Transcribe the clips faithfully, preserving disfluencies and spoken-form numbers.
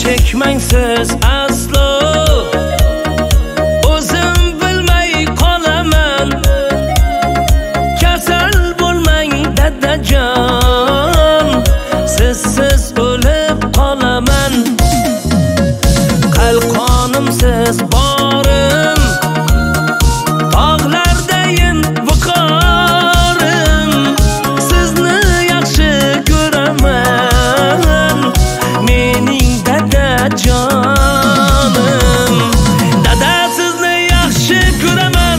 chekmang siz aslo. O'zim bilmay qolaman, kasal bo'lmang dadajon, sizsiz o'lib qolaman. Qalqonimsiz borim, tog'lardayin viqorim, sizni yaxshi ko'raman, mening dadajonim. Dada sizni yaxshi ko'raman,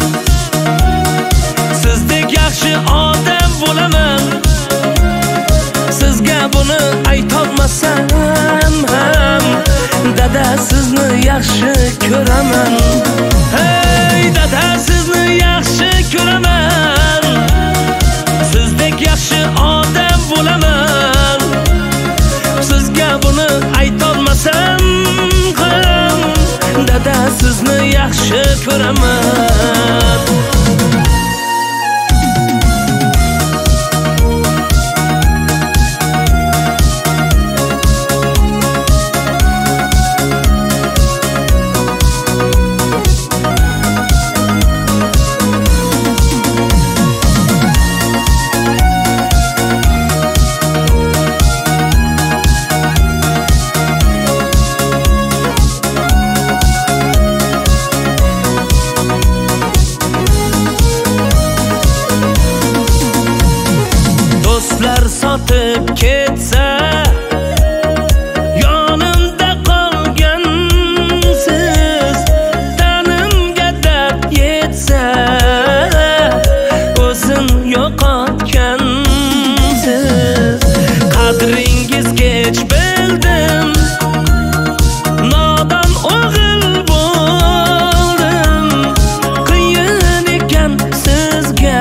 sizdek yaxshi odam bo'laman. Sizga buni aytolmasam ham, dada sizni yaxshi ko'raman. Hey dada sizni yaxshi ko'raman, sizdek yaxshi odam bo'laman. Sizga buni aytolmasam ham, dada sizni yaxshi ko'raman. Do'stlar sotib ketsa, yonimda qolgansiz. Tanimga dard yetsa, o'zin yo'qotgansiz. Qadringiz kech bildim, nodon o'g'il bo'ldim. Qiyin ekan sizga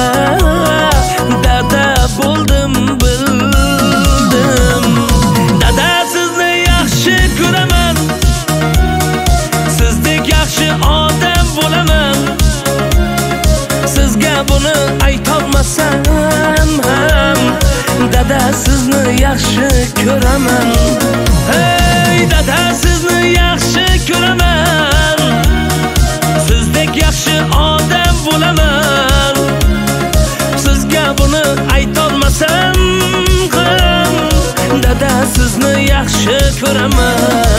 dada bo'ldim bildim. Dada sizni yaxshi ko'raman, sizdek yaxshi odam bo'laman. Sizga buni aytolmasam ham, dada sizni yaxshi ko'raman. Hey dada sizni yaxshi ko'raman, sizdek yaxshi odam bo'laman. Sizga buni aytolmasam ham, dada sizni yaxshi ko'raman.